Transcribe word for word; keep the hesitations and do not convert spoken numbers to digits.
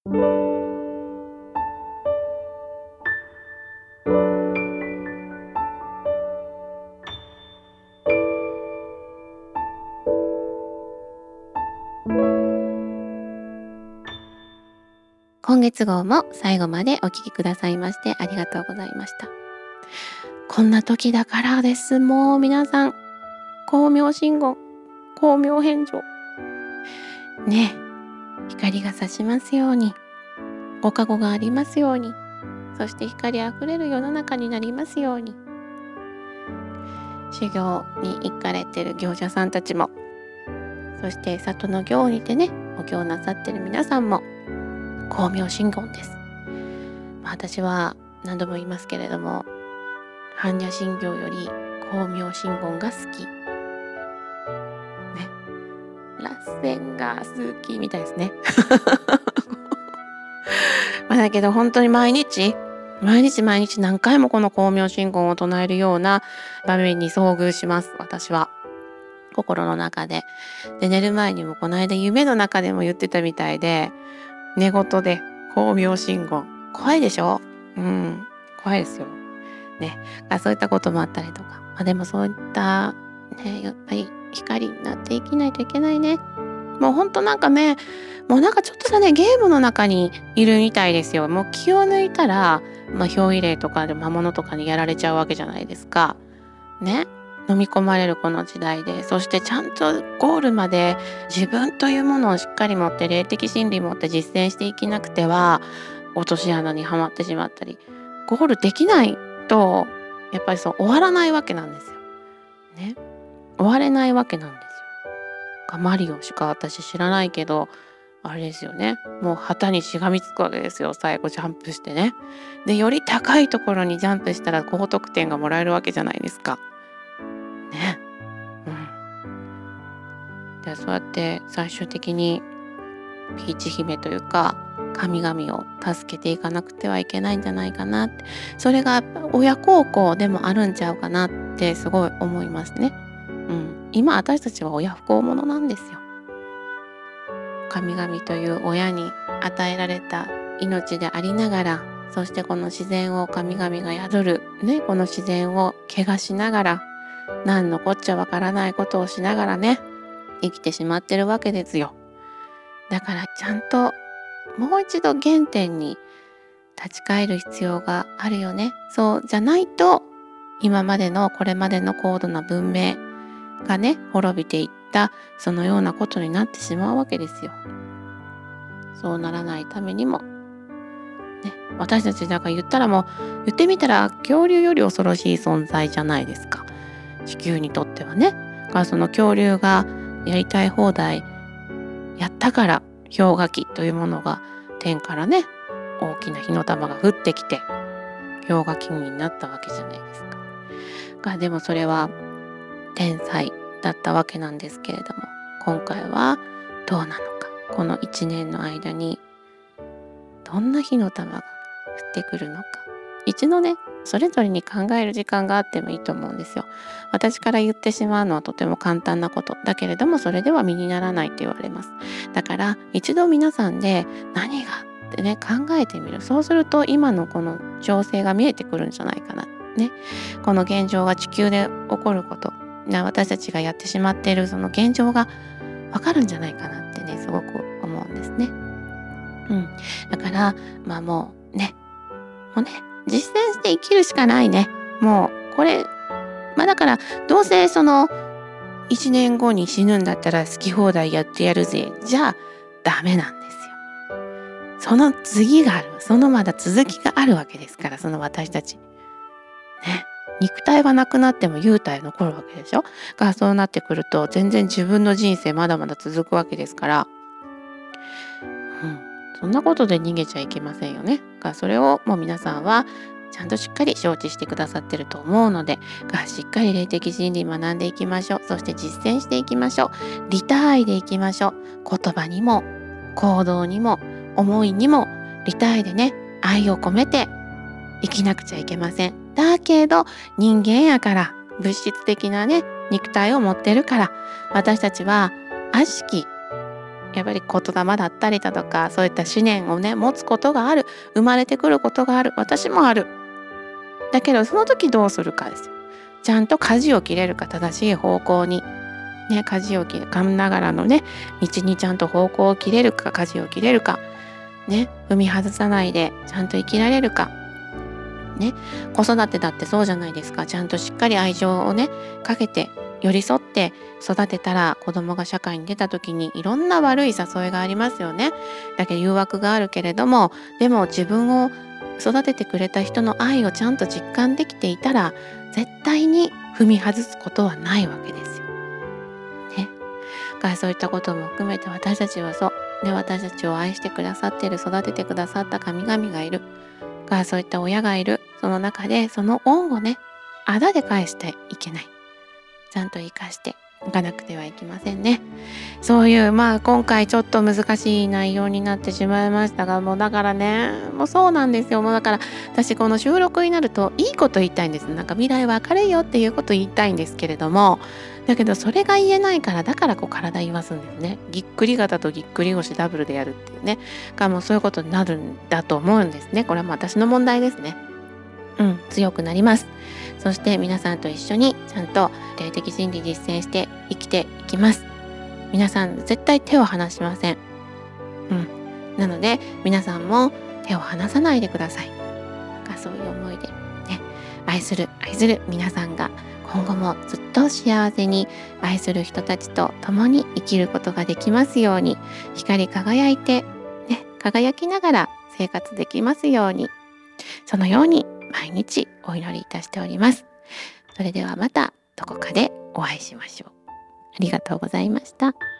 今月号も最後までお聞きくださいましてありがとうございました。こんな時だからです。もう皆さん、光明真言、光明返上ねえ、光が差しますように、ご加護がありますように、そして光あふれる世の中になりますように。修行に行かれてる行者さんたちも、そして里の行にてねお経なさってる皆さんも光明真言です。まあ、私は何度も言いますけれども、般若心経より光明真言が好きね。螺旋が好きみたいですねまあだけど本当に毎日毎日毎日何回もこの光明真言を唱えるような場面に遭遇します。私は心の中でで、寝る前にもこの間夢の中でも言ってたみたいで、寝言で光明真言、怖いでしょ。うん怖いですよね。そういったこともあったりとか、まあ、でもそういったね、やっぱり光になっていきないといけないね。もうほんとなんかね、もうなんかちょっとしたねゲームの中にいるみたいですよ。もう気を抜いたら、まあ、憑依霊とかで魔物とかにやられちゃうわけじゃないですかね。飲み込まれるこの時代で、そしてちゃんとゴールまで自分というものをしっかり持って霊的真理持って実践していきなくては落とし穴にはまってしまったり、ゴールできないとやっぱりそう終わらないわけなんですよね。終われないわけなんですよ。マリオしか私知らないけど、あれですよね、もう旗にしがみつくわけですよ。最後ジャンプしてね、でより高いところにジャンプしたら高得点がもらえるわけじゃないですかね。うん。でそうやって最終的にピーチ姫というか神々を助けていかなくてはいけないんじゃないかなって、それが親孝行でもあるんちゃうかなってすごい思いますね。うん、今私たちは親不孝者なんですよ。神々という親に与えられた命でありながら、そしてこの自然を神々が宿るね、この自然を汚しながら、何のこっちゃわからないことをしながらね生きてしまってるわけですよ。だからちゃんともう一度原点に立ち返る必要があるよね。そうじゃないと今までのこれまでの高度な文明がね滅びていったそのようなことになってしまうわけですよ。そうならないためにもね、私たちだから言ったらもう言ってみたら恐竜より恐ろしい存在じゃないですか、地球にとってはね。だからその恐竜がやりたい放題やったから氷河期というものが天からね大きな火の玉が降ってきて氷河期になったわけじゃないですか。がでもそれは天災だったわけなんですけれども、今回はどうなのか。このいちねんの間にどんな火の玉が降ってくるのか、一度ねそれぞれに考える時間があってもいいと思うんですよ。私から言ってしまうのはとても簡単なことだけれども、それでは身にならないと言われます。だから一度皆さんで何がってね考えてみる。そうすると今のこの情勢が見えてくるんじゃないかなね。この現状が地球で起こること、私たちがやってしまっているその現状がわかるんじゃないかなってねすごく思うんですね。うん、だからまあもうねもうね実践して生きるしかないね。もうこれまあだからどうせそのいちねんごに死ぬんだったら好き放題やってやるぜじゃあダメなんですよ。その次がある、そのまだ続きがあるわけですから、その私たちね、肉体はなくなっても幽体残るわけでしょ。がそうなってくると全然自分の人生まだまだ続くわけですから、うん、そんなことで逃げちゃいけませんよね。がそれをもう皆さんはちゃんとしっかり承知してくださってると思うので、がしっかり霊的真理学んでいきましょう。そして実践していきましょう。利他愛でいきましょう。言葉にも行動にも思いにも利他愛でね愛を込めて生きなくちゃいけません。だけど人間やから物質的なね肉体を持ってるから、私たちは悪しきやっぱり言霊だったりだとか、そういった思念をね持つことがある、生まれてくることがある、私もある。だけどその時どうするかですよ。ちゃんと舵を切れるか、正しい方向にね、舵を切る、かんながらのね道にちゃんと方向を切れるか、舵を切れるかね、踏み外さないでちゃんと生きられるかね。子育てだってそうじゃないですか。ちゃんとしっかり愛情をねかけて寄り添って育てたら、子供が社会に出た時にいろんな悪い誘いがありますよね。だけど誘惑があるけれども、でも自分を育ててくれた人の愛をちゃんと実感できていたら、絶対に踏み外すことはないわけですよ。ね。だからそういったことも含めて、私たちはそう、ね、私たちを愛してくださっている、育ててくださった神々がいる。だからそういった親がいる。その中でその恩をね、あだで返していけない。ちゃんと生かしていかなくてはいけませんね。そういうまあ今回ちょっと難しい内容になってしまいましたが、もうだからね、もうそうなんですよ。もうだから私この収録になるといいこと言いたいんです。なんか未来は明るいよっていうこと言いたいんですけれども、だけどそれが言えないから、だからこう体言わすんですね。ぎっくり肩とぎっくり腰ダブルでやるっていうね。がもうそういうことになるんだと思うんですね。これはもう私の問題ですね。うん、強くなります。そして皆さんと一緒にちゃんと霊的真理実践して生きていきます。皆さん絶対手を離しません。うん。なので皆さんも手を離さないでください。そういう思いでね、愛する愛する皆さんが今後もずっと幸せに愛する人たちと共に生きることができますように、光り輝いてね、輝きながら生活できますように、そのように毎日お祈りいたしております。それではまたどこかでお会いしましょう。ありがとうございました。